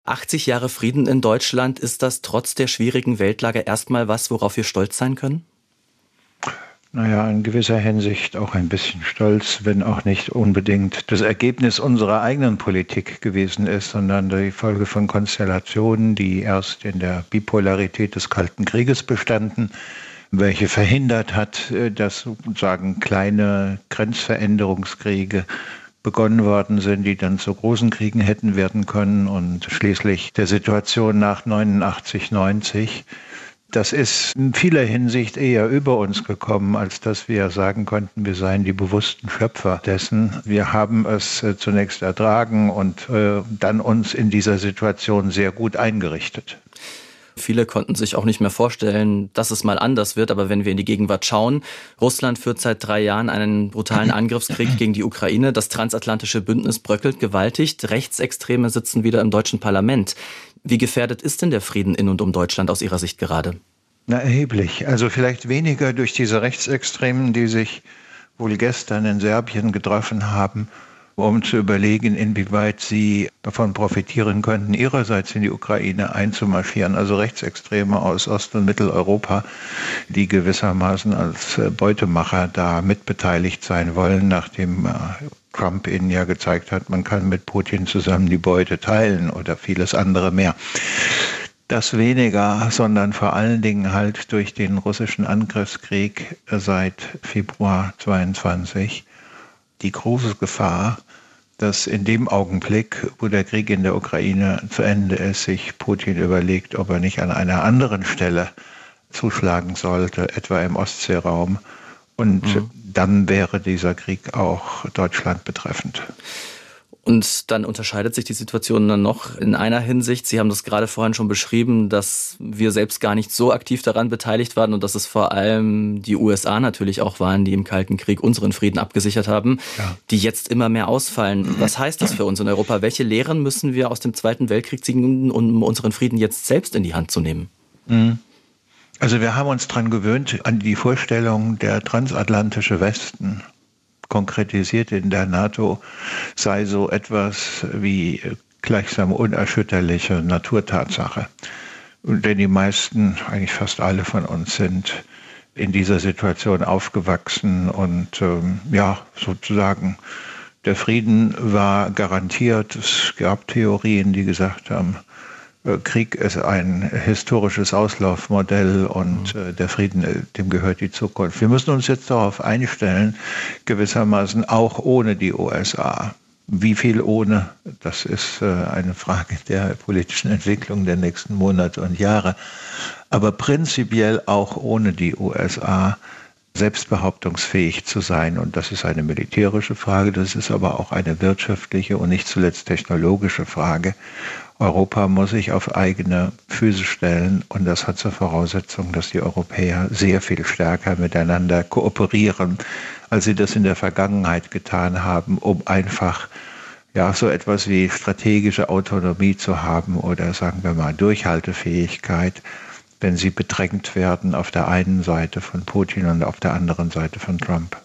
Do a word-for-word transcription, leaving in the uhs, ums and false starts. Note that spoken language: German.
achtzig Jahre Frieden in Deutschland, ist das trotz der schwierigen Weltlage erstmal was, worauf wir stolz sein können? Naja, in gewisser Hinsicht auch ein bisschen stolz, wenn auch nicht unbedingt das Ergebnis unserer eigenen Politik gewesen ist, sondern die Folge von Konstellationen, die erst in der Bipolarität des Kalten Krieges bestanden, welche verhindert hat, dass sozusagen kleine Grenzveränderungskriege begonnen worden sind, die dann zu großen Kriegen hätten werden können, und schließlich der Situation nach neunundachtzig, neunzig. Das ist in vieler Hinsicht eher über uns gekommen, als dass wir sagen konnten, wir seien die bewussten Schöpfer dessen. Wir haben es äh, zunächst ertragen und äh, dann uns in dieser Situation sehr gut eingerichtet. Viele konnten sich auch nicht mehr vorstellen, dass es mal anders wird. Aber wenn wir in die Gegenwart schauen, Russland führt seit drei Jahren einen brutalen Angriffskrieg gegen die Ukraine. Das transatlantische Bündnis bröckelt gewaltig. Rechtsextreme sitzen wieder im deutschen Parlament. Wie gefährdet ist denn der Frieden in und um Deutschland aus Ihrer Sicht gerade? Na, erheblich. Also vielleicht weniger durch diese Rechtsextremen, die sich wohl gestern in Serbien getroffen haben, um zu überlegen, inwieweit sie davon profitieren könnten, ihrerseits in die Ukraine einzumarschieren. Also Rechtsextreme aus Ost- und Mitteleuropa, die gewissermaßen als Beutemacher da mitbeteiligt sein wollen, nachdem Trump ihnen ja gezeigt hat, man kann mit Putin zusammen die Beute teilen oder vieles andere mehr. Das weniger, sondern vor allen Dingen halt durch den russischen Angriffskrieg seit Februar zweiundzwanzig die große Gefahr, dass in dem Augenblick, wo der Krieg in der Ukraine zu Ende ist, sich Putin überlegt, ob er nicht an einer anderen Stelle zuschlagen sollte, etwa im Ostseeraum. Und mhm. dann wäre dieser Krieg auch Deutschland betreffend. Und dann unterscheidet sich die Situation dann noch in einer Hinsicht. Sie haben das gerade vorhin schon beschrieben, dass wir selbst gar nicht so aktiv daran beteiligt waren und dass es vor allem die U S A natürlich auch waren, die im Kalten Krieg unseren Frieden abgesichert haben, ja. die jetzt immer mehr ausfallen. Was heißt das für uns in Europa? Welche Lehren müssen wir aus dem Zweiten Weltkrieg ziehen, um unseren Frieden jetzt selbst in die Hand zu nehmen? Also wir haben uns daran gewöhnt, an die Vorstellung, der transatlantische Westen, konkretisiert in der NATO, sei so etwas wie gleichsam unerschütterliche Naturtatsache. Denn die meisten, eigentlich fast alle von uns, sind in dieser Situation aufgewachsen und ähm, ja, sozusagen der Frieden war garantiert. Es gab Theorien, die gesagt haben, Krieg ist ein historisches Auslaufmodell und äh, der Frieden, dem gehört die Zukunft. Wir müssen uns jetzt darauf einstellen, gewissermaßen auch ohne die U S A. Wie viel ohne, das ist äh, eine Frage der politischen Entwicklung der nächsten Monate und Jahre. Aber prinzipiell auch ohne die U S A selbstbehauptungsfähig zu sein. Und das ist eine militärische Frage, das ist aber auch eine wirtschaftliche und nicht zuletzt technologische Frage. Europa muss sich auf eigene Füße stellen und das hat zur Voraussetzung, dass die Europäer sehr viel stärker miteinander kooperieren, als sie das in der Vergangenheit getan haben, um einfach ja so etwas wie strategische Autonomie zu haben oder sagen wir mal Durchhaltefähigkeit, wenn sie bedrängt werden auf der einen Seite von Putin und auf der anderen Seite von Trump.